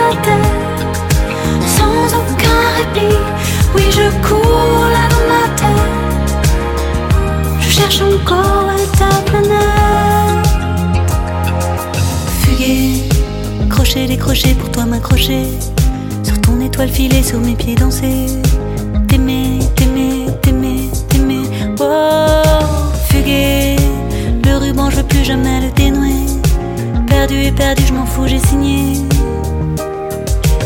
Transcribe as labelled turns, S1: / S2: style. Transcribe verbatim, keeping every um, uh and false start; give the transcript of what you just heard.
S1: la terre, sans aucun répit. Oui, je cours là dans ma tête, je cherche encore ta planète. Fuguer, crochet, décrocher, pour toi m'accrocher, sur ton étoile filée, sur mes pieds danser. T'aimer, t'aimer, t'aimer, t'aimer, wow. Fuguer, le ruban je veux plus jamais le dénouer. Perdu et perdu, je m'en fous, j'ai signé.